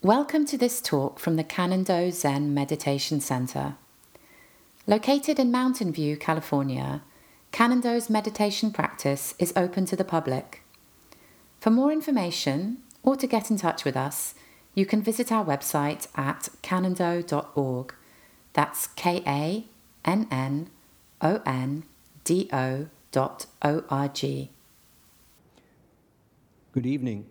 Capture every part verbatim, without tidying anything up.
Welcome to this talk from the Cannon-Do Zen Meditation Center. Located in Mountain View, California, Cannon-Do's meditation practice is open to the public. For more information or to get in touch with us, you can visit our website at cannon-do dot org. That's K A N N O N D O dot O R G. Good evening.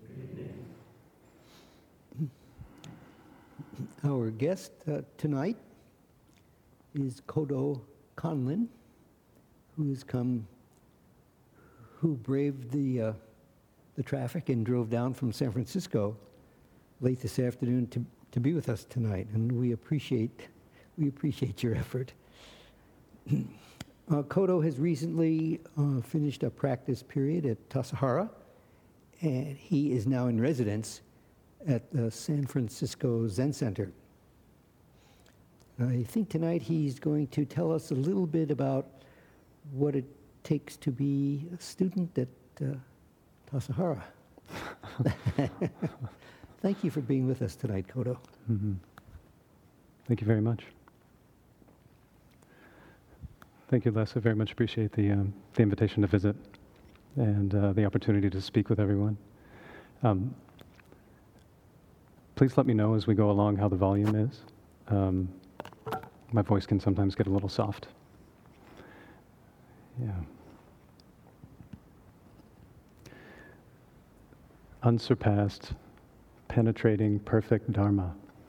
Our guest uh, tonight is Kodo Conlin, who has come, who braved the uh, the traffic and drove down from San Francisco late this afternoon to to be with us tonight, and we appreciate we appreciate your effort. uh, Kodo has recently uh, finished a practice period at Tassajara, and he is now in residence at the San Francisco Zen Center. I think tonight he's going to tell us a little bit about what it takes to be a student at uh, Tassajara. Thank you for being with us tonight, Kodo. Mm-hmm. Thank you very much. Thank you, Les. I very much appreciate the, um, the invitation to visit and uh, the opportunity to speak with everyone. Um, Please let me know as we go along how the volume is. Um, my voice can sometimes get a little soft. Yeah. Unsurpassed, penetrating, perfect Dharma.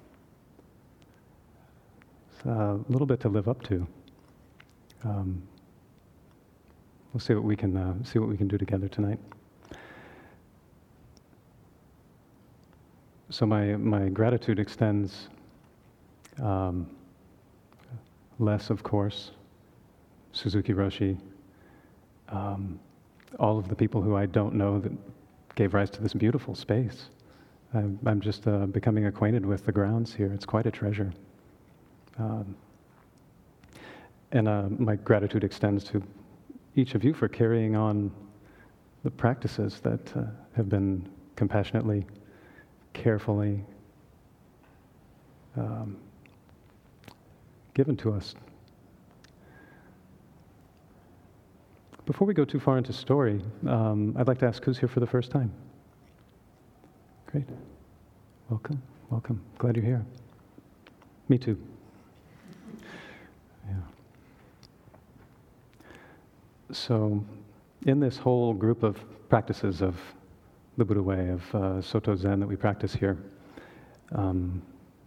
It's a little bit to live up to. Um, we'll see what we can uh, see what we can do together tonight. So my, my gratitude extends um, less, of course, Suzuki Roshi, um, all of the people who I don't know that gave rise to this beautiful space. I'm, I'm just uh, becoming acquainted with the grounds here. It's quite a treasure. Um, and uh, my gratitude extends to each of you for carrying on the practices that uh, have been compassionately carefully um, given to us. Before we go too far into story, um, I'd like to ask who's here for the first time. Great. Welcome, welcome. Glad you're here. Me too. Yeah. So, in this whole group of practices of the Buddha way of uh, Soto Zen that we practice here um,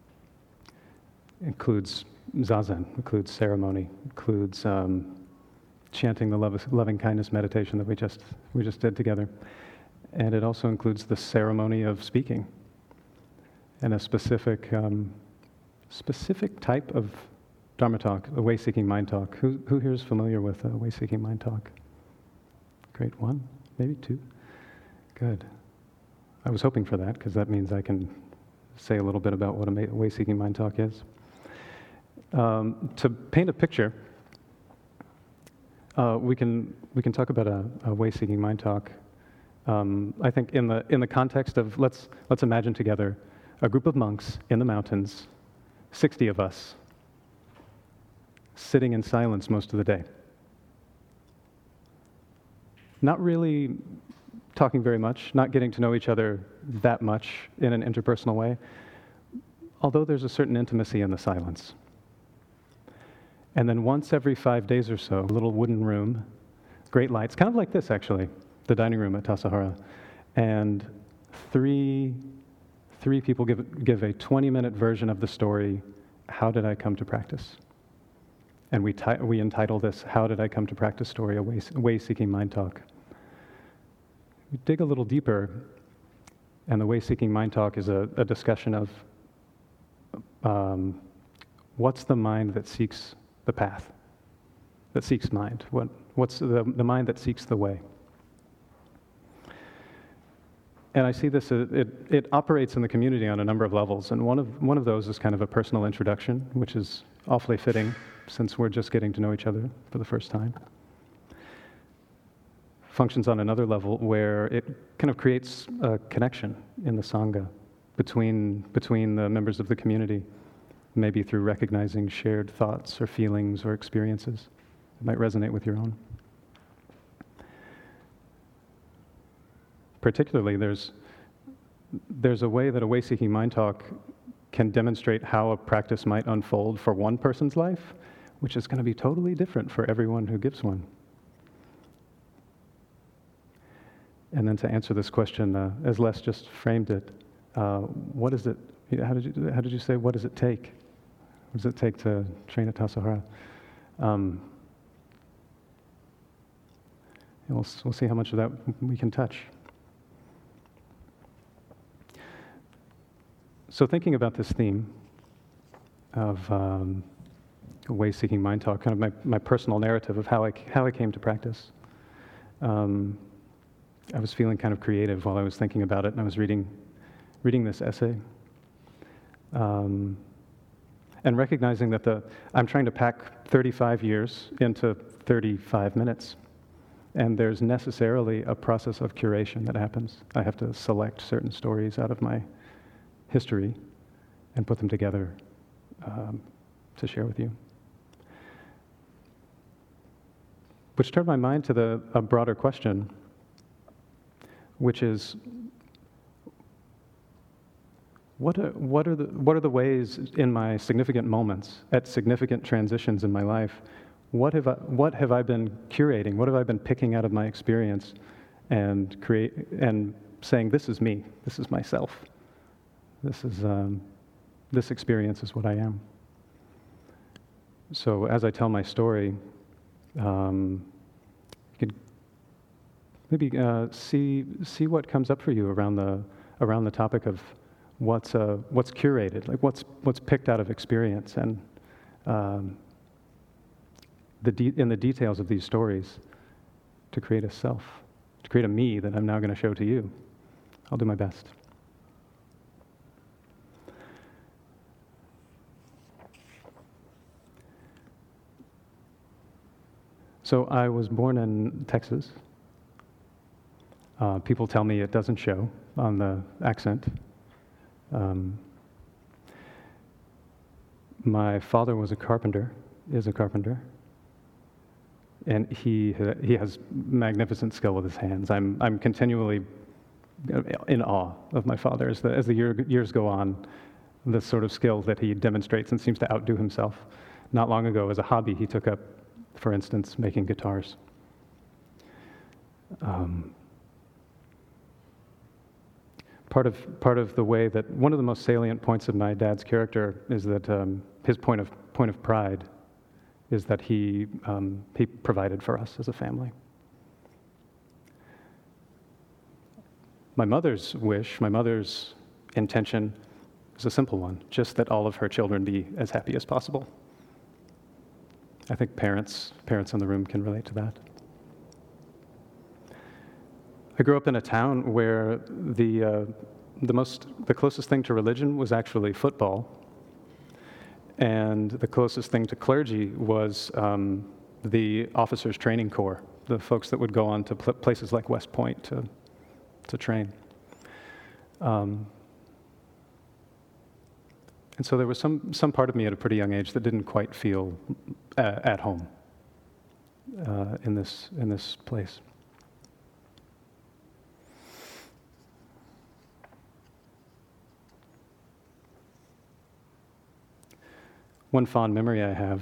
includes Zazen, includes ceremony, includes um, chanting the love, loving kindness meditation that we just we just did together, and it also includes the ceremony of speaking and a specific um, specific type of Dharma talk, a way-seeking mind talk. Who who here is familiar with a way-seeking mind talk? Great, one, maybe two. Good. I was hoping for that, because that means I can say a little bit about what a way-seeking mind talk is. Um, to paint a picture, uh, we can we can talk about a, a way-seeking mind talk. Um, I think in the in the context of let's let's imagine together a group of monks in the mountains, sixty of us, sitting in silence most of the day. Not really talking very much, not getting to know each other that much in an interpersonal way, although there's a certain intimacy in the silence. And then once every five days or so, a little wooden room, great lights, kind of like this actually, the dining room at Tassajara, and three three people give give a twenty-minute version of the story, How Did I Come to Practice? And we ti- we entitle this, How Did I Come to Practice Story, a way, way-seeking mind talk. We dig a little deeper, and the way-seeking mind talk is a, a discussion of um, what's the mind that seeks the path, that seeks mind? What what's the, the mind that seeks the way? And I see this, uh, it, it operates in the community on a number of levels, and one of one of those is kind of a personal introduction, which is awfully fitting since we're just getting to know each other for the first time. Functions on another level where it kind of creates a connection in the Sangha between, between the members of the community, maybe through recognizing shared thoughts or feelings or experiences that might resonate with your own. Particularly, there's, there's a way that a way-seeking mind talk can demonstrate how a practice might unfold for one person's life, which is going to be totally different for everyone who gives one. And then to answer this question, uh, as Les just framed it, uh, what is it, how did you, how did you say, what does it take? What does it take to train a Tassajara? Um, and we'll, we'll see how much of that we can touch. So thinking about this theme of um, way-seeking mind talk, kind of my, my personal narrative of how I, how I came to practice, um, I was feeling kind of creative while I was thinking about it, and I was reading, reading this essay, um, and recognizing that the I'm trying to pack thirty-five years into thirty-five minutes, and there's necessarily a process of curation that happens. I have to select certain stories out of my history and put them together um, to share with you. Which turned my mind to the a broader question, which is, what are, what are the what are the ways in my significant moments, at significant transitions in my life, what have I, what have I been curating? What have I been picking out of my experience and create and saying, this is me, this is myself. This is um, this experience is what I am. So as I tell my story, um, you could maybe uh, see see what comes up for you around the around the topic of what's uh, what's curated, like what's what's picked out of experience, and um, the de- in the details of these stories to create a self, to create a me that I'm now going to show to you. I'll do my best. So I was born in Texas. Uh, people tell me it doesn't show on the accent. Um, my father was a carpenter, is a carpenter, and he he has magnificent skill with his hands. I'm I'm continually in awe of my father as the as the year, years go on. The sort of skill that he demonstrates and seems to outdo himself. Not long ago, as a hobby, he took up, for instance, making guitars. Um, part of part of the way that one of the most salient points of my dad's character is that um, his point of point of pride is that he um, he provided for us as a family. My mother's wish, my mother's intention, is a simple one: just that all of her children be as happy as possible. I think parents, parents in the room can relate to that. I grew up in a town where the uh, the most the closest thing to religion was actually football, and the closest thing to clergy was um, the officers' training corps, the folks that would go on to pl- places like West Point to to train. Um, And so there was some, some part of me at a pretty young age that didn't quite feel uh, at home uh, in this in this place. One fond memory I have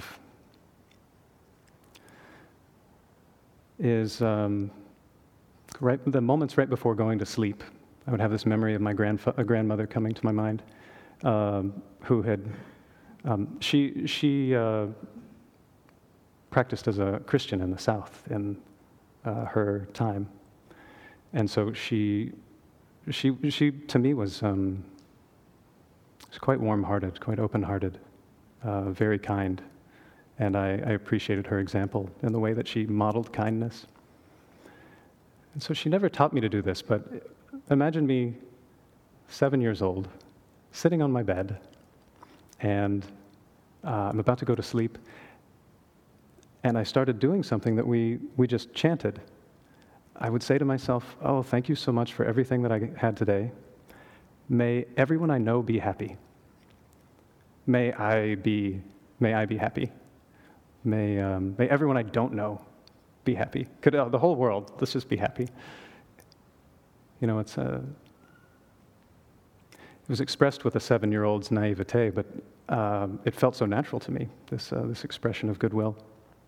is um, right the moments right before going to sleep. I would have this memory of my grandfa- grandmother coming to my mind. Um, who had, um, she she uh, practiced as a Christian in the South in uh, her time, and so she she she to me was um, was quite warm-hearted, quite open-hearted, uh, very kind, and I, I appreciated her example in the way that she modeled kindness. And so she never taught me to do this, but imagine me, seven years old, sitting on my bed, and uh, I'm about to go to sleep, and I started doing something that we, we just chanted. I would say to myself, oh, thank you so much for everything that I had today, May everyone I know be happy. May I be, may I be happy. May, um, may everyone I don't know be happy. Could uh, the whole world, let's just be happy. You know, it's a, it was expressed with a seven-year-old's naivete, but um, it felt so natural to me, this, uh, this expression of goodwill.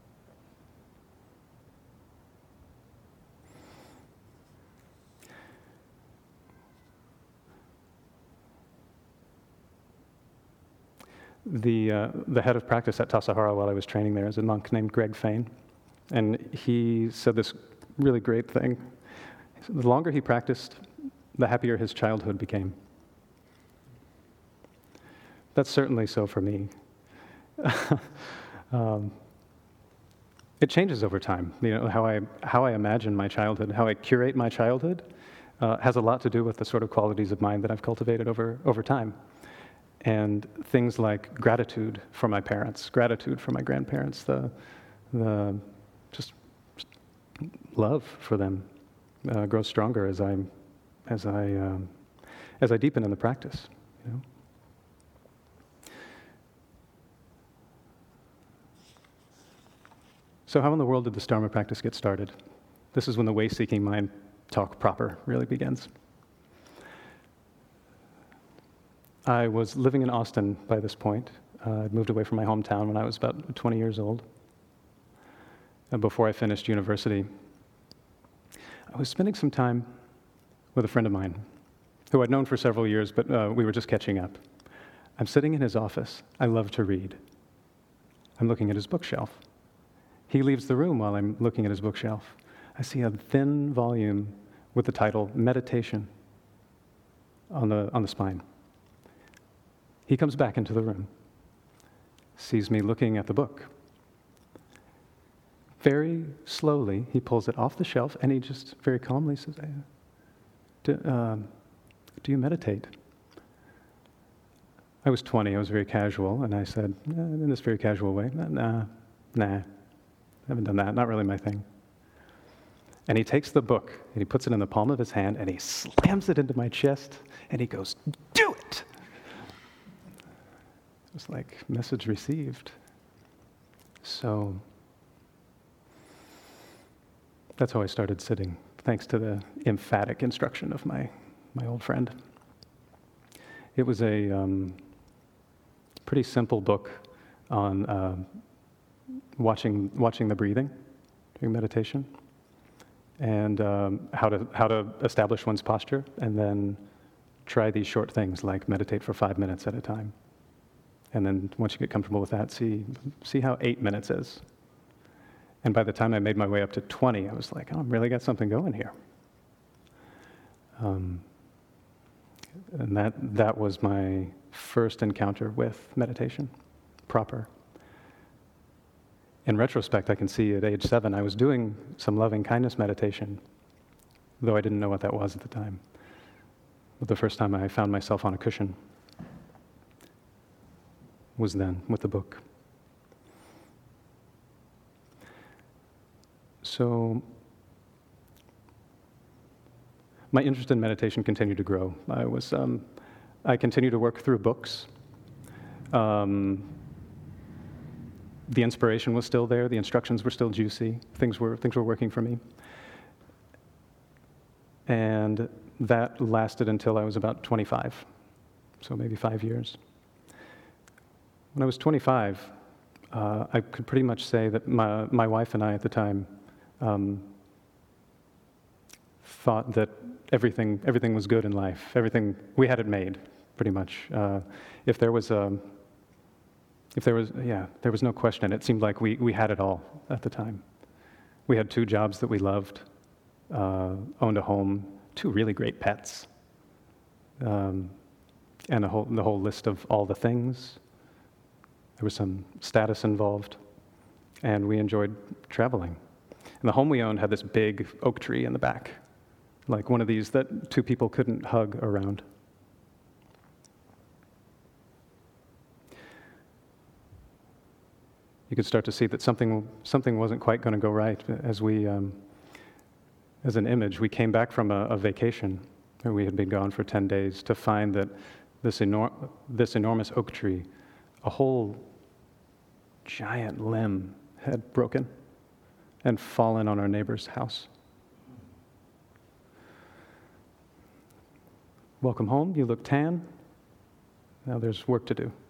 The, uh, the head of practice at Tassajara while I was training there is a monk named Greg Fain, and he said this really great thing. He said, the longer he practiced, the happier his childhood became. That's certainly so for me. um, it changes over time. You know, how I, how I imagine my childhood, how I curate my childhood, uh, has a lot to do with the sort of qualities of mind that I've cultivated over, over time. And things like gratitude for my parents, gratitude for my grandparents, the, the just, just love for them uh, grows stronger as I, as I, um, as I deepen in the practice. You know. So, how in the world did this Dharma practice get started? This is when the way-seeking mind talk proper really begins. I was living in Austin by this point. Uh, I'd moved away from my hometown when I was about twenty years old, uh, before I finished university. I was spending some time with a friend of mine, who I'd known for several years, but uh, we were just catching up. I'm sitting in his office. I love to read. I'm looking at his bookshelf. He leaves the room while I'm looking at his bookshelf. I see a thin volume with the title Meditation on the, on the spine. He comes back into the room, sees me looking at the book. Very slowly, he pulls it off the shelf, and he just very calmly says, do, um, do you meditate? I was twenty, I was very casual, and I said, eh, in this very casual way, nah, nah, I haven't done that, not really my thing. And he takes the book, and he puts it in the palm of his hand, and he slams it into my chest, and he goes, do it! It was like, message received. So that's how I started sitting, thanks to the emphatic instruction of my, my old friend. It was a um, pretty simple book on uh, watching, watching the breathing during meditation, and um, how to, how to establish one's posture, and then try these short things like meditate for five minutes at a time. And then once you get comfortable with that, see, see how eight minutes is. And by the time I made my way up to twenty, I was like, oh, I've really got something going here. Um, and that, that was my first encounter with meditation, proper. In retrospect, I can see at age seven, I was doing some loving kindness meditation, though I didn't know what that was at the time. But the first time I found myself on a cushion was then with the book. So my interest in meditation continued to grow. I was, um, I continued to work through books. Um, the inspiration was still there. The instructions were still juicy. Things were things were working for me. And that lasted until I was about twenty-five, so maybe five years. When I was twenty-five, uh, I could pretty much say that my, my wife and I at the time um, thought that everything everything was good in life. Everything, we had it made, pretty much. Uh, if there was a, if there was, yeah, there was no question. It seemed like we, we had it all at the time. We had two jobs that we loved, uh, owned a home, two really great pets, um, and a whole, the whole list of all the things. There was some status involved, and we enjoyed traveling. And the home we owned had this big oak tree in the back, like one of these that two people couldn't hug around. You could start to see that something something wasn't quite going to go right as we, um, as an image. We came back from a, a vacation where we had been gone for ten days, to find that this, enor- this enormous oak tree, a whole giant limb had broken and fallen on our neighbor's house. Welcome home, you look tan. Now there's work to do.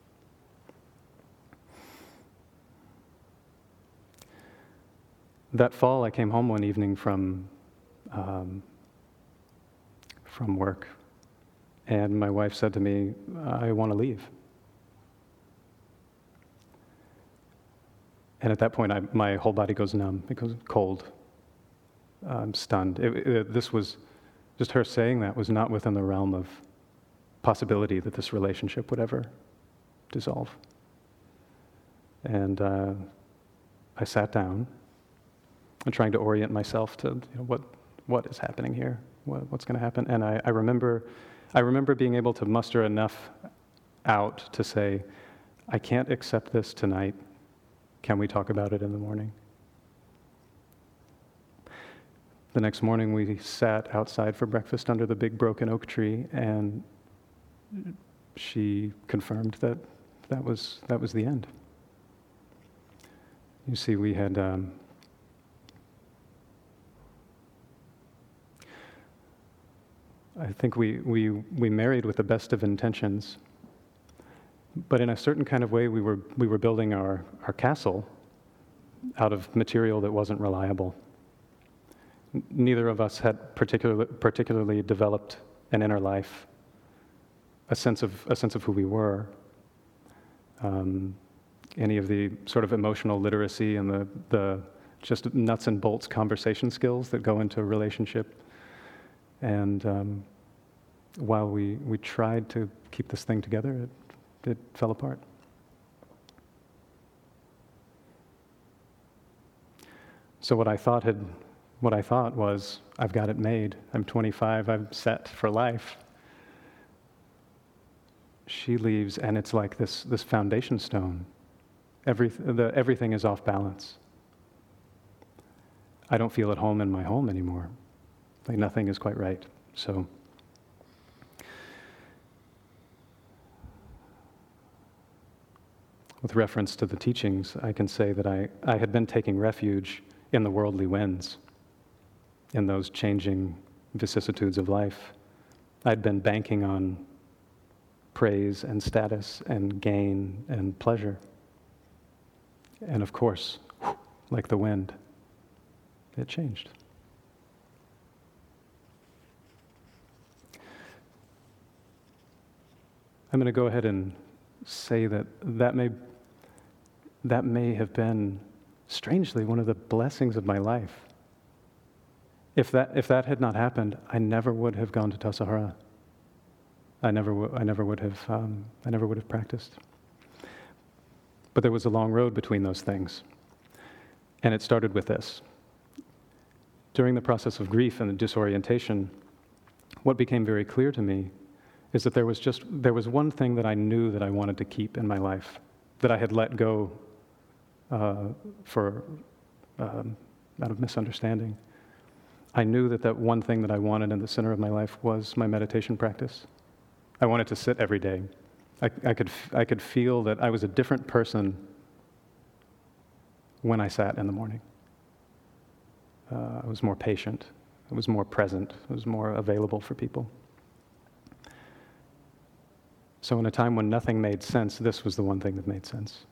That fall, I came home one evening from um, from work, and my wife said to me, "I want to leave." And at that point, I, my whole body goes numb because cold. I'm stunned. It, it, this was just her saying that was not within the realm of possibility that this relationship would ever dissolve. And uh, I sat down. I'm trying to orient myself to, you know, what what is happening here, what, what's going to happen. And I, I remember, I remember being able to muster enough out to say, "I can't accept this tonight. Can we talk about it in the morning?" The next morning, we sat outside for breakfast under the big broken oak tree, and she confirmed that that was that was the end. You see, we had. Um, I think we, we, we married with the best of intentions, but in a certain kind of way we were, we were building our, our castle out of material that wasn't reliable. N- neither of us had particular, particularly developed an inner life, a sense of, a sense of who we were. Um, any of the sort of emotional literacy and the, the just nuts and bolts conversation skills that go into a relationship. And um, while we, we tried to keep this thing together, it, it fell apart. So what I thought had, what I thought was, I've got it made. I'm twenty-five. I'm set for life. She leaves, and it's like this this foundation stone. Every, the, everything is off balance. I don't feel at home in my home anymore. Like nothing is quite right. So with reference to the teachings, I can say that I, I had been taking refuge in the worldly winds, in those changing vicissitudes of life. I'd been banking on praise and status and gain and pleasure. And of course, like the wind, it changed. I'm going to go ahead and say that that may, that may have been, strangely, one of the blessings of my life. If that, if that had not happened, I never would have gone to Tassajara. I never, w- I never would have, um, I never would have practiced. But there was a long road between those things. And it started with this. During the process of grief and the disorientation, what became very clear to me is that there was just, there was one thing that I knew that I wanted to keep in my life, that I had let go uh, for, um, out of misunderstanding. I knew that that one thing that I wanted in the center of my life was my meditation practice. I wanted to sit every day. I, I could, I could feel that I was a different person when I sat in the morning. Uh, I was more patient. I was more present. I was more available for people. So in a time when nothing made sense, this was the one thing that made sense.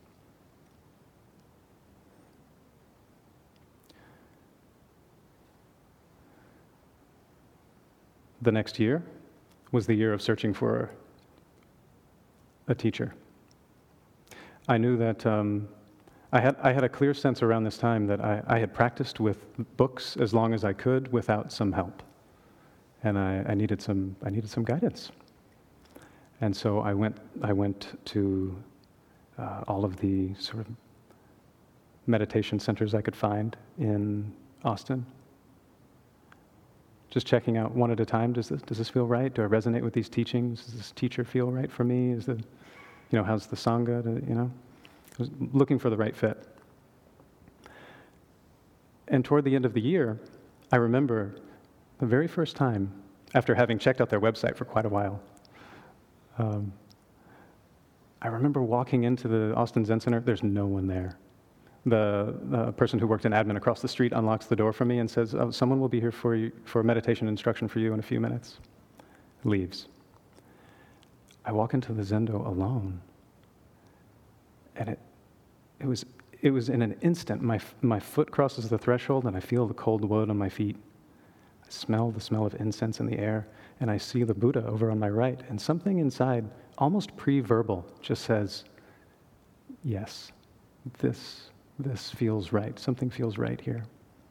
The next year was the year of searching for a teacher. I knew that um, I had I had a clear sense around this time that I, I had practiced with books as long as I could without some help, and I, I needed some I needed some guidance. And so I went I went to uh, all of the sort of meditation centers I could find in Austin. Just checking out one at a time. Does this does this feel right? Do I resonate with these teachings? Does this teacher feel right for me? Is the, you know, how's the sangha? To, you know, I was looking for the right fit. And toward the end of the year, I remember the very first time after having checked out their website for quite a while. Um, I remember walking into the Austin Zen Center. There's no one there. The, the person who worked in admin across the street unlocks the door for me and says, oh, someone will be here for you for meditation instruction for you in a few minutes. Leaves. I walk into the Zendo alone, and it it was it was in an instant. My my foot crosses the threshold, and I feel the cold wood on my feet. I smell the smell of incense in the air, and I see the Buddha over on my right, and something inside, almost pre-verbal, just says, yes, this this feels right. Something feels right here.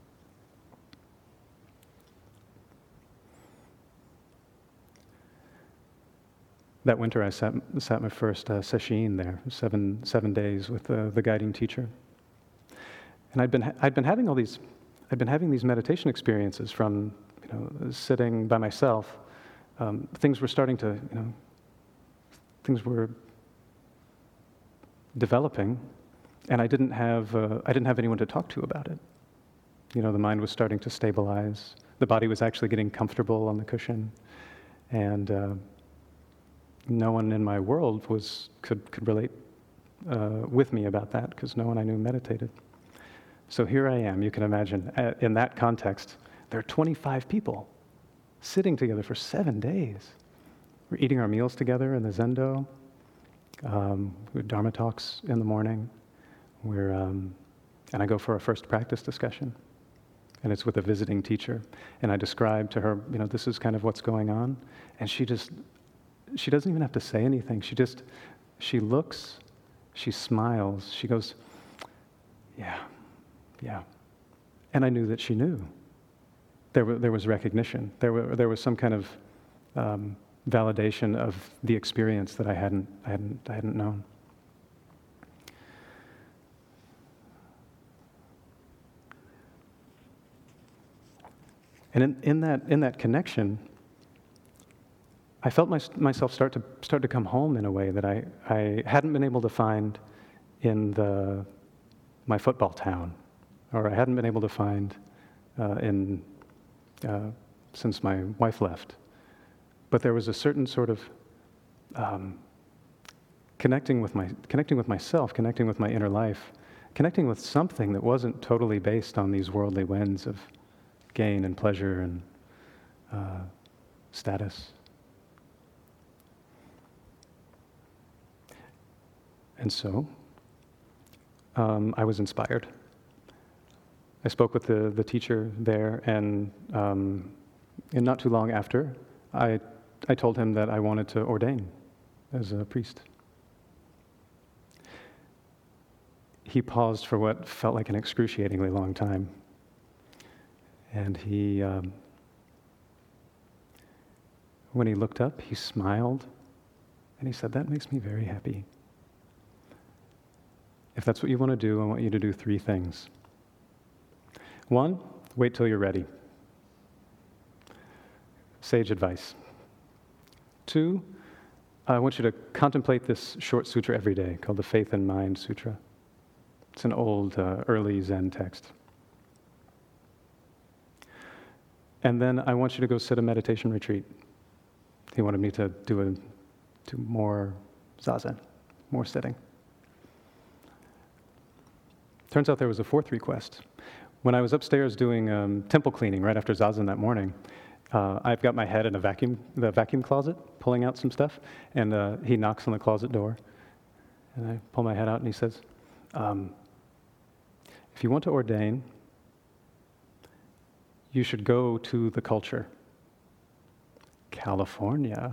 That winter, I sat, sat my first uh, sesshin there, seven seven days with uh, the guiding teacher, and I'd been ha- I'd been having all these, I'd been having these meditation experiences from, you know, sitting by myself. Um, things were starting to, you know, things were developing, and I didn't have uh, I didn't have anyone to talk to about it. You know, the mind was starting to stabilize. The body was actually getting comfortable on the cushion, and uh, no one in my world was could could relate uh, with me about that, because no one I knew meditated. So here I am. You can imagine, uh, in that context, there are twenty-five people sitting together for seven days. We're eating our meals together in the Zendo. Um, we have Dharma talks in the morning. We're um, and I go for a first practice discussion, and it's with a visiting teacher. And I describe to her, you know, this is kind of what's going on, and she just. She doesn't even have to say anything. She just, she looks, she smiles, she goes, yeah, yeah. And I knew that she knew. There, were, there was recognition. There, were, there was some kind of um, validation of the experience that I hadn't, I hadn't, I hadn't known. And in, in that, in that connection, I felt my, myself start to start to come home in a way that I, I hadn't been able to find in the my football town, or I hadn't been able to find uh, in uh, since my wife left. But there was a certain sort of um, connecting with my connecting with myself, connecting with my inner life, connecting with something that wasn't totally based on these worldly winds of gain and pleasure and uh, status. And so, um, I was inspired. I spoke with the, the teacher there, and, um, and not too long after, I, I told him that I wanted to ordain as a priest. He paused for what felt like an excruciatingly long time. And he, um, when he looked up, he smiled, and he said, that makes me very happy. If that's what you want to do, I want you to do three things. One, wait till you're ready. Sage advice. Two, I want you to contemplate this short sutra every day called the Faith and Mind Sutra. It's an old, uh, early Zen text. And then I want you to go sit a meditation retreat. He wanted me to do a do more zazen, more sitting. Turns out there was a fourth request. When I was upstairs doing um, temple cleaning right after zazen that morning, uh, I've got my head in a vacuum, the vacuum closet, pulling out some stuff, and uh, he knocks on the closet door, and I pull my head out, and he says, um, if you want to ordain, you should go to the culture. California.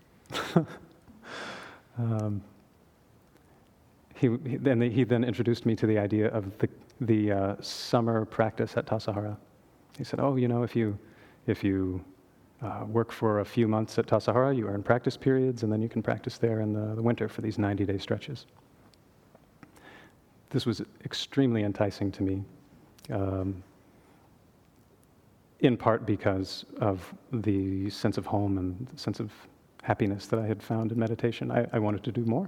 um, He, he, then he then introduced me to the idea of the, the uh, summer practice at Tassajara. He said, oh, you know, if you, if you uh, work for a few months at Tassajara, you earn practice periods, and then you can practice there in the, the winter for these ninety-day stretches. This was extremely enticing to me, um, in part because of the sense of home and the sense of happiness that I had found in meditation. I, I wanted to do more.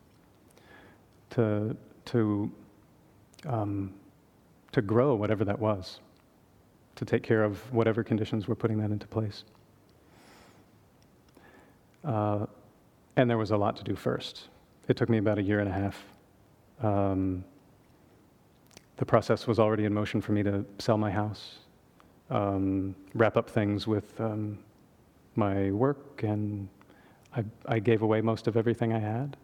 To to um, to grow whatever that was, to take care of whatever conditions were putting that into place. Uh, and there was a lot to do first. It took me about a year and a half. Um, the process was already in motion for me to sell my house, um, wrap up things with um, my work, and I, I gave away most of everything I had.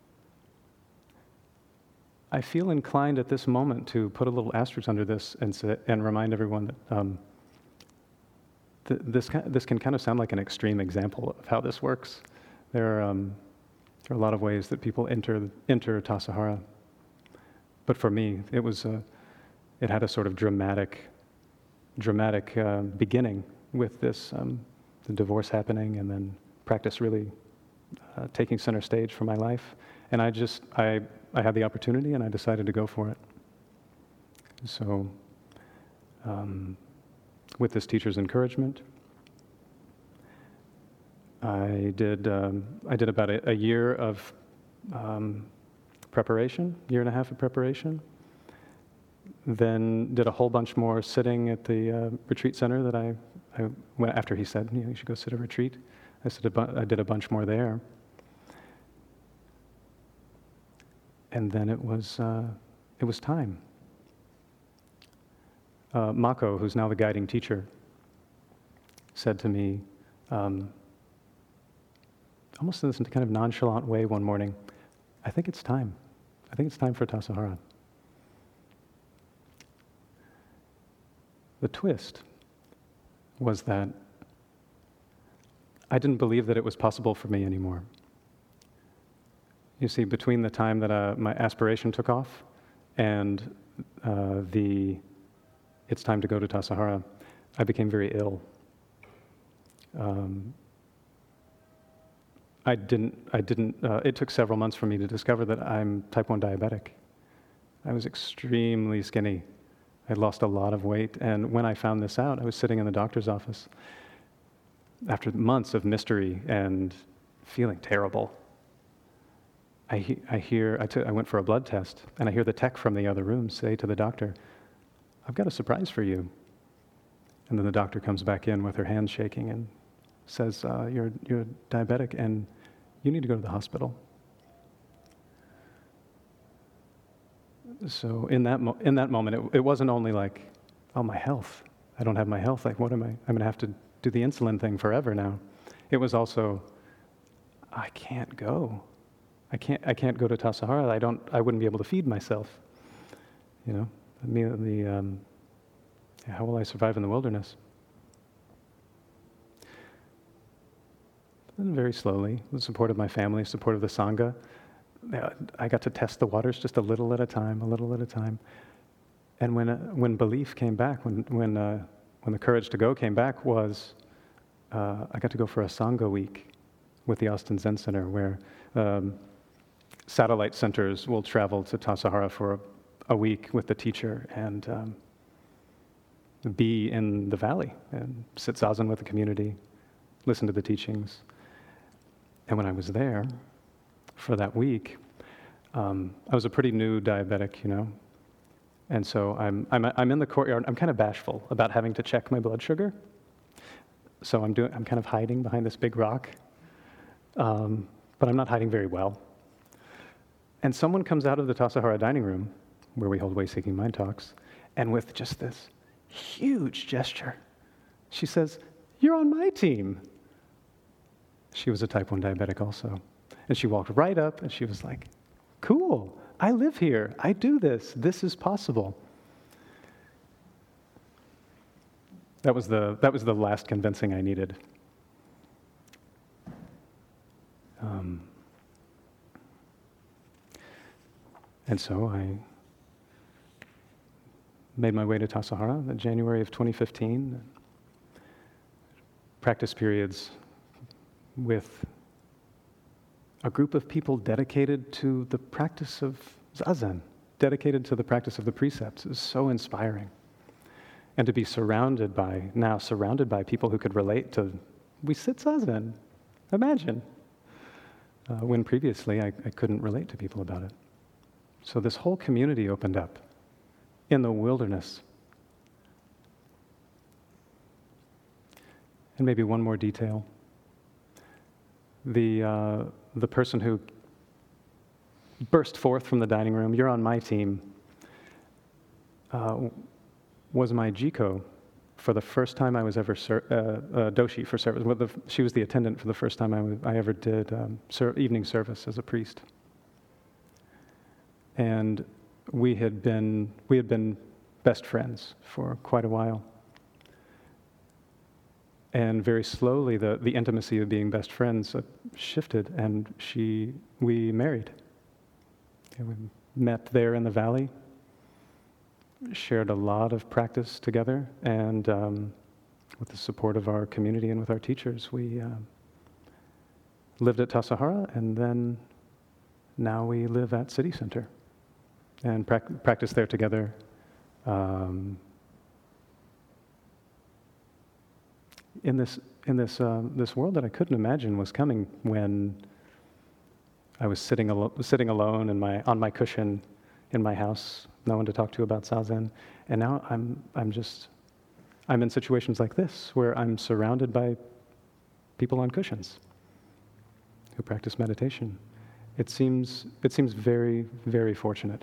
I feel inclined at this moment to put a little asterisk under this and, say, and remind everyone that um, th- this, this can kind of sound like an extreme example of how this works. There are, um, there are a lot of ways that people enter, enter Tassajara. But for me, it was a, it had a sort of dramatic, dramatic uh, beginning with this, um, the divorce happening, and then practice really uh, taking center stage for my life. And I just, I, I had the opportunity, and I decided to go for it. So, um, with this teacher's encouragement, I did, um, I did about a, a year of um, preparation, year and a half of preparation. Then did a whole bunch more sitting at the uh, retreat center that I, I went after he said, you know, you should go sit at a retreat. I, said a bu- I did a bunch more there. And then it was, uh, it was time. Uh, Mako, who's now the guiding teacher, said to me, um, almost in this kind of nonchalant way one morning, I think it's time. I think it's time for Tassajara. The twist was that I didn't believe that it was possible for me anymore. You see, between the time that uh, my aspiration took off and uh, the it's time to go to Tassajara, I became very ill. Um, I didn't, I didn't, uh, it took several months for me to discover that I'm type one diabetic. I was extremely skinny. I lost a lot of weight, and when I found this out, I was sitting in the doctor's office after months of mystery and feeling terrible. I, he- I hear, I, took, I went for a blood test, and I hear the tech from the other room say to the doctor, I've got a surprise for you. And then the doctor comes back in with her hands shaking and says, uh, you're, you're diabetic and you need to go to the hospital. So in that, mo- in that moment, it, it wasn't only like, oh, my health. I don't have my health. Like, what am I? I'm going to have to do the insulin thing forever now. It was also, I can't go. I can't, I can't go to Tassajara. I don't, I wouldn't be able to feed myself. You know, the, the um, how will I survive in the wilderness? And very slowly, with the support of my family, support of the Sangha, I got to test the waters just a little at a time, a little at a time. And when uh, when belief came back, when when uh, when the courage to go came back, was uh, I got to go for a Sangha week with the Austin Zen Center, where um, satellite centers will travel to Tassajara for a, a week with the teacher and um, be in the valley and sit zazen with the community, listen to the teachings. And when I was there for that week, um, I was a pretty new diabetic, you know. And so I'm, I'm, I'm in the courtyard. I'm kind of bashful about having to check my blood sugar. So I'm doing, I'm kind of hiding behind this big rock, um, but I'm not hiding very well. And someone comes out of the Tassajara dining room, where we hold way-seeking mind talks, and with just this huge gesture, she says, "You're on my team." She was a type one diabetic also. And she walked right up and she was like, "Cool, I live here, I do this, this is possible." That was the, that was the last convincing I needed. Um, and so I made my way to Tassajara in January of twenty fifteen. Practice periods with a group of people dedicated to the practice of Zazen, dedicated to the practice of the precepts. Is so inspiring. And to be surrounded by, now surrounded by people who could relate to, we sit Zazen, imagine. Uh, when previously I, I couldn't relate to people about it. So this whole community opened up in the wilderness. And maybe one more detail. the, uh, the person who burst forth from the dining room, you're on my team, uh, was my Jiko for the first time I was ever, ser- uh, uh, Doshi for service. Well, the, she was the attendant for the first time I, w- I ever did um, ser- evening service as a priest. And we had been, we had been best friends for quite a while. And very slowly, the, the intimacy of being best friends uh, shifted, and she, we married. And we met there in the valley, shared a lot of practice together, and um, with the support of our community and with our teachers, we uh, lived at Tassajara, and then now we live at City Center and pra- practice there together. Um, in this in this uh, this world that I couldn't imagine was coming when I was sitting alo- sitting alone in my on my cushion in my house, no one to talk to about Zazen, and now I'm I'm just I'm in situations like this where I'm surrounded by people on cushions who practice meditation. It seems it seems very, very fortunate.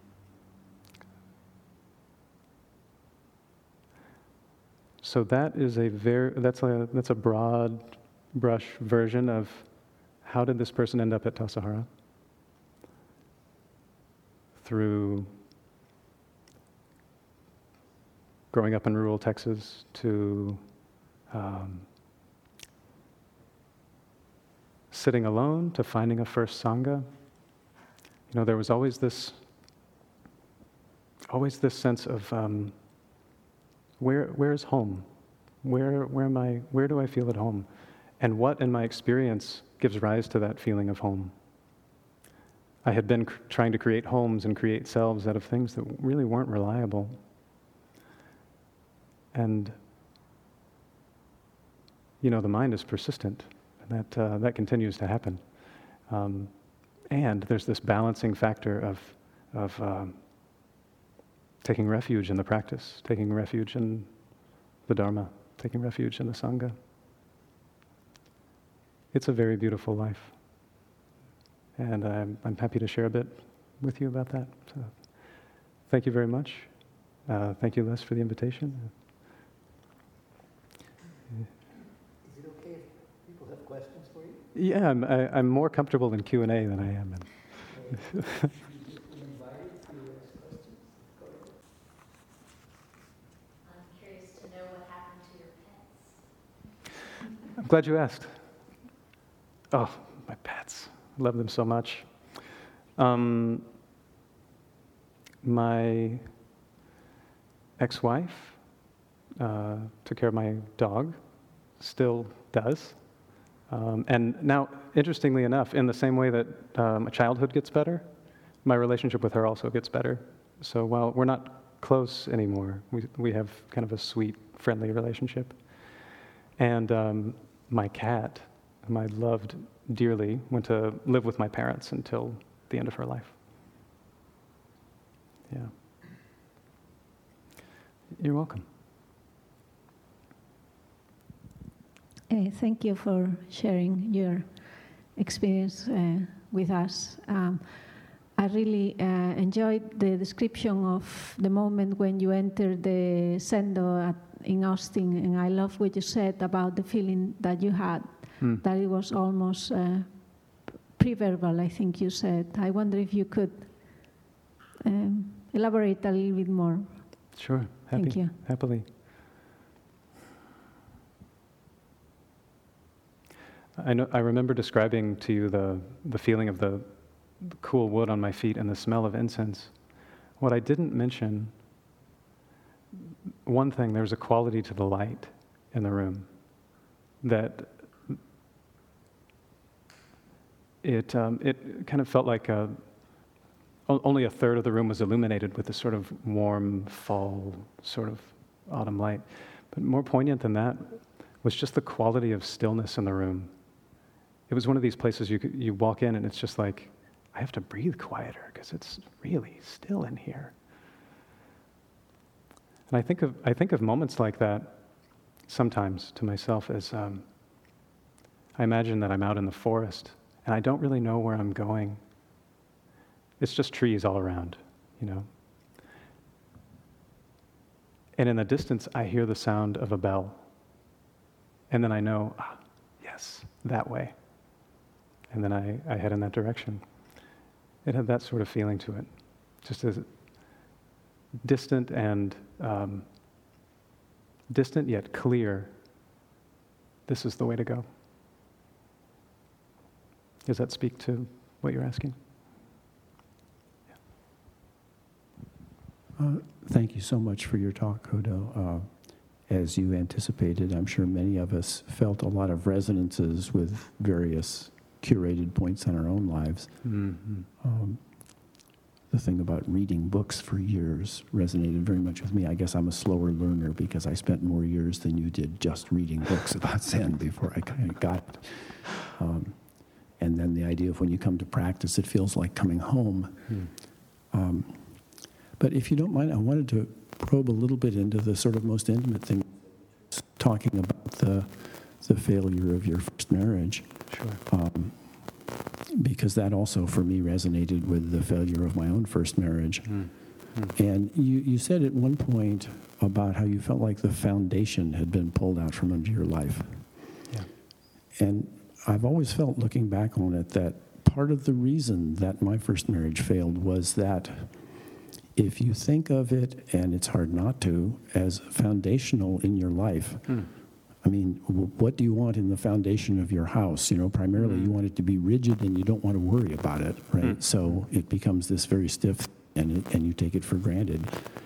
So that is a very that's a that's a broad brush version of how did this person end up at Tassajara? Through growing up in rural Texas to um, sitting alone to finding a first Sangha. You know, there was always this always this sense of um, Where where is home? Where where am I? Where do I feel at home? And what in my experience gives rise to that feeling of home? I had been cr- trying to create homes and create selves out of things that really weren't reliable. And you know, the mind is persistent, and that uh, that continues to happen. Um, and there's this balancing factor of of um, taking refuge in the practice, taking refuge in the Dharma, taking refuge in the Sangha. It's a very beautiful life. And I'm, I'm happy to share a bit with you about that. So, thank you very much. Uh, thank you, Les, for the invitation. Is it okay if people have questions for you? Yeah, I'm, I, I'm more comfortable in Q and A than I am in... I'm glad you asked. Oh, my pets. I love them so much. Um, my ex-wife uh, took care of my dog, still does. Um, and now, interestingly enough, in the same way that uh, my childhood gets better, my relationship with her also gets better. So while we're not close anymore, we, we have kind of a sweet, friendly relationship. And um, my cat, whom I loved dearly, went to live with my parents until the end of her life. Yeah. You're welcome. Uh, thank you for sharing your experience uh, with us. Um, I really uh, enjoyed the description of the moment when you entered the Sendo at, in Austin, and I love what you said about the feeling that you had, mm. that it was almost uh, pre-verbal, I think you said. I wonder if you could um, elaborate a little bit more. Sure, happy, Thank you. Happily. I know. I remember describing to you the, the feeling of the, the cool wood on my feet and the smell of incense. What I didn't mention, one thing, there's a quality to the light in the room that it um, it kind of felt like a, only a third of the room was illuminated with this sort of warm fall, sort of autumn light. But more poignant than that was just the quality of stillness in the room. It was one of these places you could, you walk in and it's just like, I have to breathe quieter because it's really still in here. And I think of I think of moments like that sometimes to myself as um, I imagine that I'm out in the forest, and I don't really know where I'm going. It's just trees all around, you know. And in the distance, I hear the sound of a bell. And then I know, ah, yes, that way. And then I, I head in that direction. It had that sort of feeling to it. Just as distant and um, distant yet clear. This is the way to go. Does that speak to what you're asking? Uh, thank you so much for your talk, Kodo. Uh, as you anticipated, I'm sure many of us felt a lot of resonances with various curated points in our own lives. Mm-hmm. Um, the thing about reading books for years resonated very much with me. I guess I'm a slower learner because I spent more years than you did just reading books about Zen before I kind of got it. Um, and then the idea of when you come to practice, it feels like coming home. Mm. Um, But if you don't mind, I wanted to probe a little bit into the sort of most intimate thing, talking about the the failure of your first marriage. Sure. Um, because that also, for me, resonated with the failure of my own first marriage. Mm. Mm. And you, you said at one point about how you felt like the foundation had been pulled out from under your life. Yeah. And I've always felt, looking back on it, that part of the reason that my first marriage failed was that if you think of it, and it's hard not to, as foundational in your life, Mm. I mean, w- what do you want in the foundation of your house? You know, primarily Mm. you want it to be rigid and you don't want to worry about it, right? Mm. So it becomes this very stiff, and it, and you take it for granted.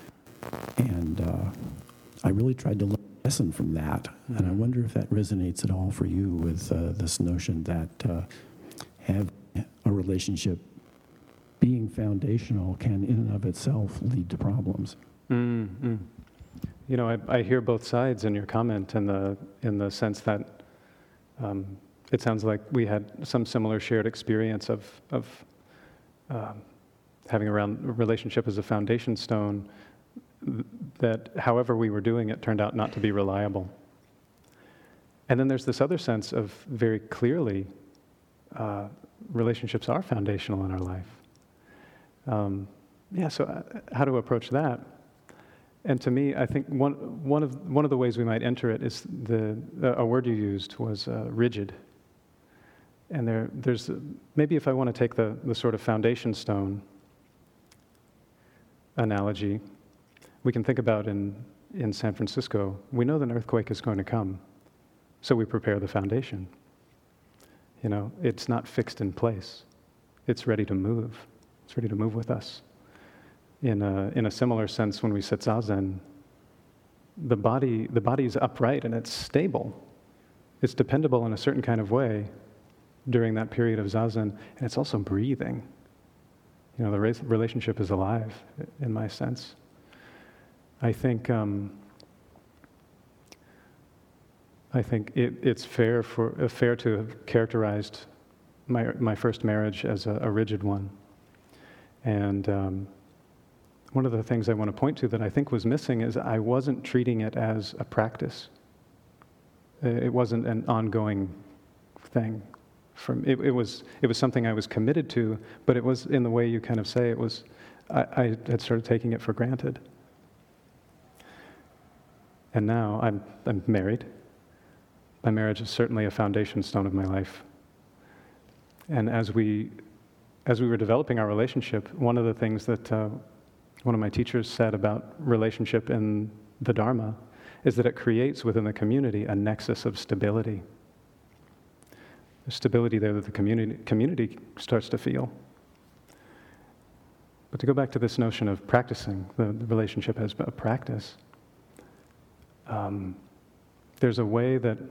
And uh, I really tried to learn a lesson from that. Mm. And I wonder if that resonates at all for you with uh, this notion that uh, having a relationship being foundational can in and of itself lead to problems. Mm, mm. You know, I, I hear both sides in your comment, in the in the sense that um, it sounds like we had some similar shared experience of of um, having a round- a relationship as a foundation stone. th- That, however we were doing it, turned out not to be reliable. And then there's this other sense of very clearly, uh, relationships are foundational in our life. Um, yeah, so uh, how to approach that? And to me, I think one one of one of the ways we might enter it is the a word you used was uh, rigid. And there there's maybe if I want to take the the sort of foundation stone analogy, we can think about in in San Francisco. We know that an earthquake is going to come, so we prepare the foundation. You know, it's not fixed in place; it's ready to move. It's ready to move with us. In a, in a similar sense, when we sit zazen, the body the body is upright and it's stable. It's dependable in a certain kind of way during that period of zazen, and it's also breathing. You know, the re- relationship is alive, in my sense. I think um, I think it, it's fair for uh, fair to have characterized my my first marriage as a, a rigid one. And um, one of the things I want to point to that I think was missing is I wasn't treating it as a practice. It wasn't an ongoing thing. From it, it was it was something I was committed to, but it was in the way you kind of say it was. I, I had started taking it for granted. And now I'm I'm married. My marriage is certainly a foundation stone of my life. And as we As we were developing our relationship, one of the things that uh, one of my teachers said about relationship in the Dharma is that it creates within the community a nexus of stability. There's stability there that the community, community starts to feel. But to go back to this notion of practicing, the, the relationship as a practice, um, there's a way that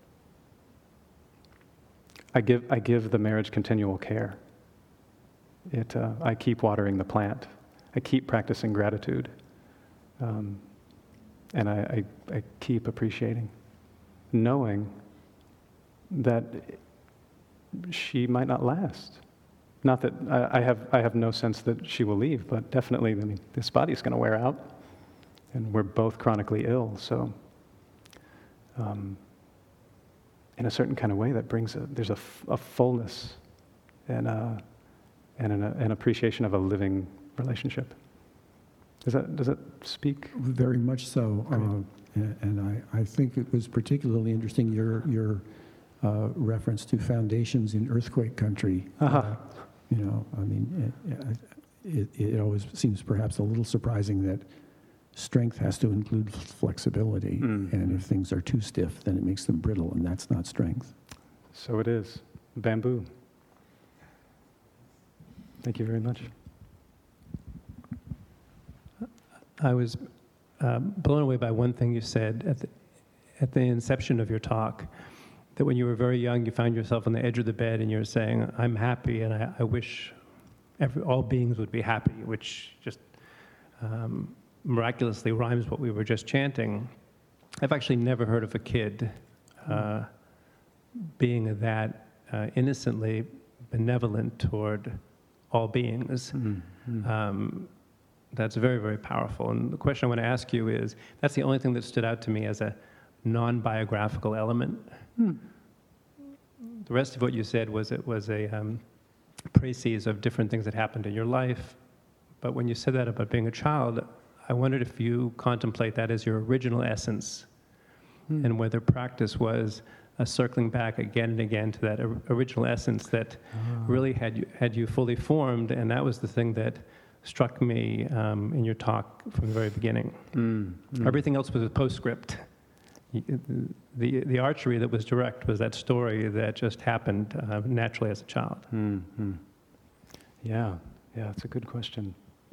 I give, I give the marriage continual care. It, uh, I keep watering the plant. I keep practicing gratitude. Um, and I, I, I keep appreciating, knowing that she might not last. Not that I, I have I have no sense that she will leave, but definitely, I mean, this body's going to wear out, and we're both chronically ill, so um, in a certain kind of way that brings a, there's a, f- a fullness and, a, and an, an appreciation of a living relationship. Does that, does that speak? Very much so. Great. Uh, and and I, I think it was particularly interesting, your, your uh, reference to foundations in earthquake country. Uh-huh. Uh, you know, I mean, it, it, it always seems perhaps a little surprising that strength has to include flexibility. Mm. And if things are too stiff, then it makes them brittle, and that's not strength. So it is. Bamboo. Thank you very much. I was um, blown away by one thing you said at the, at the inception of your talk, that when you were very young, you found yourself on the edge of the bed and you were saying, I'm happy and I, I wish every, all beings would be happy, which just um, miraculously rhymes what we were just chanting. I've actually never heard of a kid uh, being that uh, innocently benevolent toward all beings. Mm-hmm. Um, That's very, very powerful. And the question I want to ask you is, that's the only thing that stood out to me as a non-biographical element. Hmm. The rest of what you said was it was a um, précis of different things that happened in your life. But when you said that about being a child, I wondered if you contemplate that as your original essence, Hmm. and whether practice was a circling back again and again to that or- original essence that Ah. really had you, had you fully formed, and that was the thing that struck me um, in your talk from the very beginning. Mm, mm. Everything else was a postscript. Y- The, the archery that was direct was that story that just happened uh, naturally as a child. Mm-hmm. Yeah, yeah, it's a good question.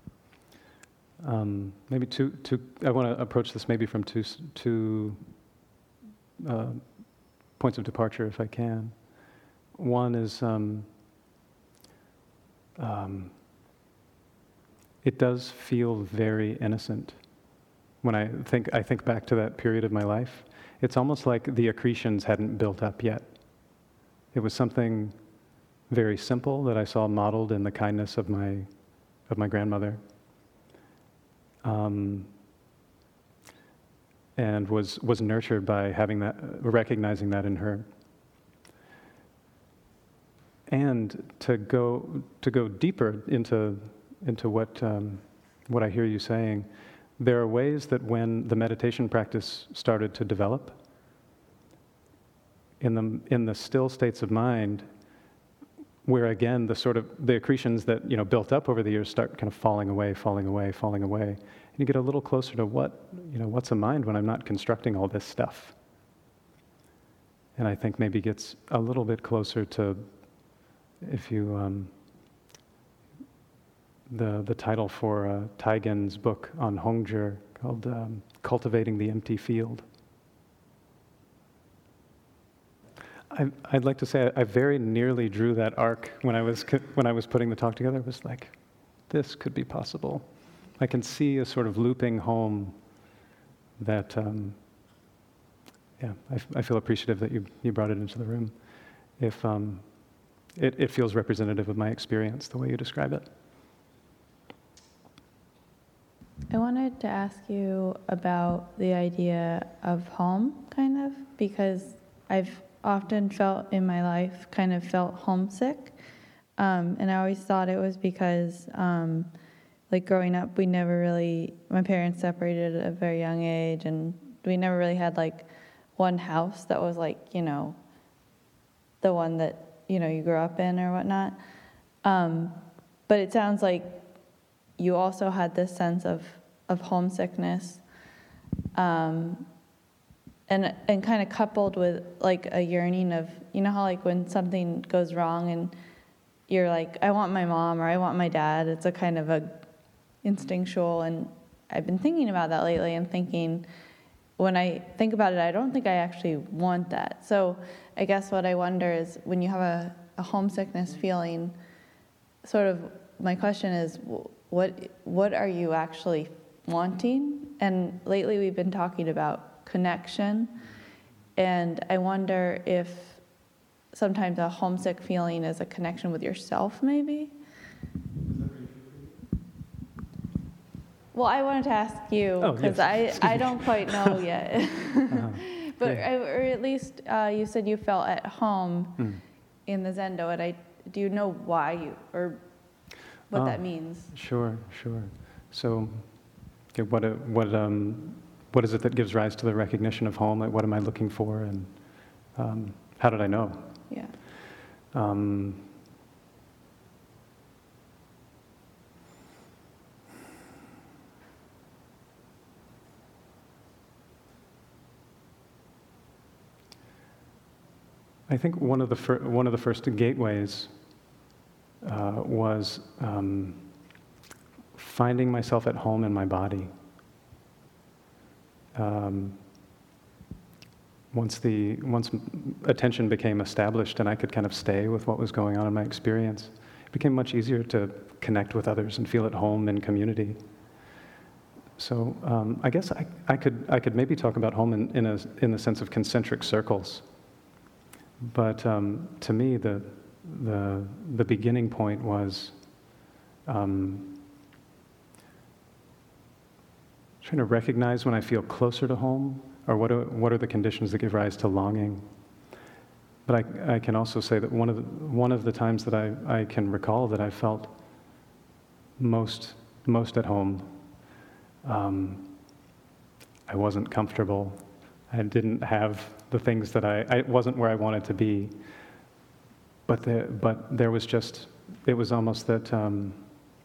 Um, maybe two, two, I want to approach this maybe from two, s- two uh, points of departure, if I can. One is, um, um, it does feel very innocent. When I think, I think back to that period of my life, it's almost like the accretions hadn't built up yet. It was something very simple that I saw modeled in the kindness of my, of my grandmother, um, and was was nurtured by having that, recognizing that in her. And to go to go deeper into into what um, what I hear you saying, there are ways that when the meditation practice started to develop, in the in the still states of mind, where again the sort of the accretions that you know built up over the years start kind of falling away, falling away, falling away, and you get a little closer to what you know what's a mind when I'm not constructing all this stuff. And I think maybe gets a little bit closer to, if you um, the the title for uh, Taigen's book on Hongzhi called um, "Cultivating the Empty Field." I, I'd like to say I, I very nearly drew that arc when I was when I was putting the talk together. It was like, this could be possible. I can see a sort of looping home that, um, yeah, I, f- I feel appreciative that you, you brought it into the room. If um, it, it feels representative of my experience, the way you describe it. I wanted to ask you about the idea of home, kind of, because I've often felt in my life, kind of felt homesick. Um, and I always thought it was because, um, like growing up, we never really, my parents separated at a very young age, and we never really had like one house that was like, you know, the one that, you know, you grew up in or whatnot. Um, but it sounds like you also had this sense of, of homesickness. Um, And and kind of coupled with like a yearning of, you know how like when something goes wrong and you're like, I want my mom or I want my dad. It's a kind of a instinctual, and I've been thinking about that lately and thinking, when I think about it, I don't think I actually want that. So I guess what I wonder is when you have a, a homesickness feeling, sort of my question is, what what are you actually wanting? And lately we've been talking about connection, and I wonder if sometimes a homesick feeling is a connection with yourself, maybe. Well, I wanted to ask you Oh, because yes. I, I don't quite know yet. Uh-huh. But Yeah. I, or at least uh, you said you felt at home Mm. in the Zendo, and I do you know why you or what Oh. that means? Sure, sure. So, okay, what, uh, what, um, what is it that gives rise to the recognition of home? Like, what am I looking for, and um, how did I know? Yeah. Um, I think one of the fir- one of the first gateways uh, was um, finding myself at home in my body. Um, once the once attention became established and I could kind of stay with what was going on in my experience, it became much easier to connect with others and feel at home in community. So um, I guess I, I could I could maybe talk about home in, in a in the sense of concentric circles. But um, to me, the the the beginning point was um, trying to recognize when I feel closer to home, or what are what are the conditions that give rise to longing. But I I can also say that one of the, one of the times that I, I can recall that I felt most most at home, um, I wasn't comfortable. I didn't have the things that I, I wasn't where I wanted to be. But there, but there was just, it was almost that um,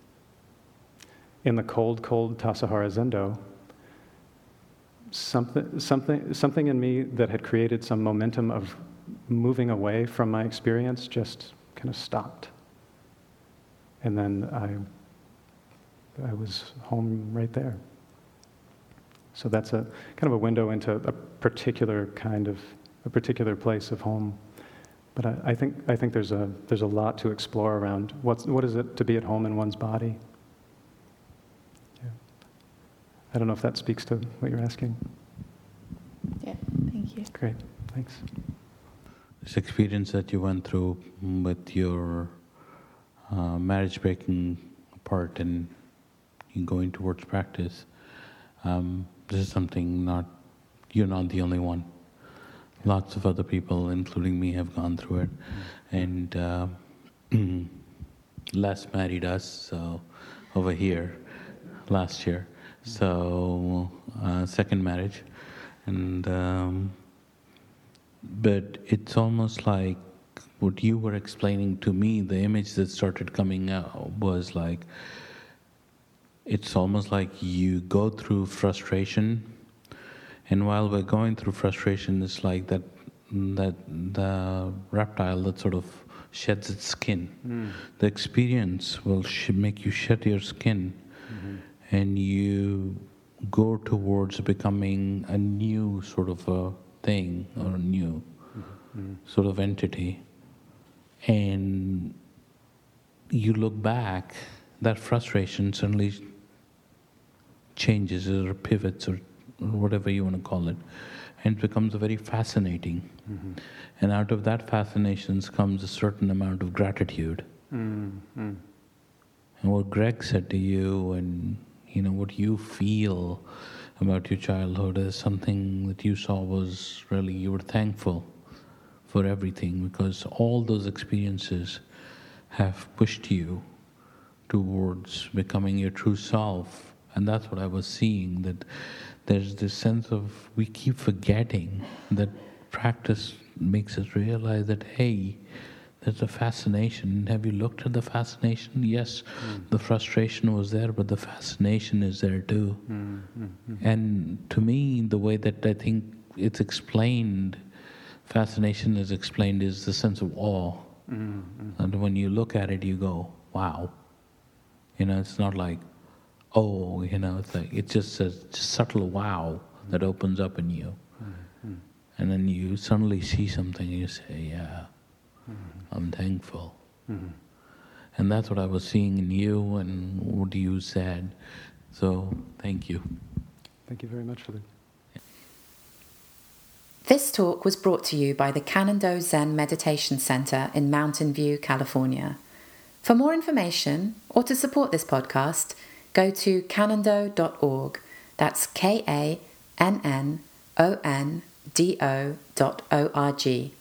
in the cold, cold Tassajara Zendo, something, something, something in me that had created some momentum of moving away from my experience just kind of stopped. And then I, I was home right there. So that's a kind of a window into a particular kind of, a particular place of home. But I, I think I think there's a there's a lot to explore around what's what is it to be at home in one's body. Yeah. I don't know if that speaks to what you're asking. Yeah. Thank you. Great, thanks. This experience that you went through with your uh, marriage breaking apart and you going towards practice. Um, This is something not, you're not the only one. Lots of other people, including me, have gone through it. And uh, Les married us so over here last year. So, uh, second marriage. And um, but it's almost like what you were explaining to me, the image that started coming out was like, it's almost like you go through frustration, and while we're going through frustration, it's like that that the reptile that sort of sheds its skin. Mm. The experience will sh- make you shed your skin, mm-hmm. and you go towards becoming a new sort of a thing, or a new mm-hmm. sort of entity. And you look back, that frustration suddenly changes or pivots or whatever you want to call it, and it becomes a very fascinating. Mm-hmm. And out of that fascination comes a certain amount of gratitude. Mm-hmm. And what Greg said to you, and you know what you feel about your childhood, is something that you saw was really, you were thankful for everything, because all those experiences have pushed you towards becoming your true self. And that's what I was seeing, that there's this sense of, we keep forgetting that practice makes us realize that, hey, there's a fascination. Have you looked at the fascination? Yes, mm. the frustration was there, but the fascination is there too. Mm, mm, mm. And to me, the way that I think it's explained, fascination is explained, is the sense of awe. Mm, mm. And when you look at it, you go, wow. You know, it's not like, oh, you know, it's like, it's just a just subtle wow mm. that opens up in you. Mm. And then you suddenly see something and you say, yeah, mm. I'm thankful. Mm. And that's what I was seeing in you and what you said. So, thank you. Thank you very much for that. This talk was brought to you by the Kannon-Do Zen Meditation Center in Mountain View, California. For more information or to support this podcast, go to kannon do dot org. That's K A N N O N do dot org.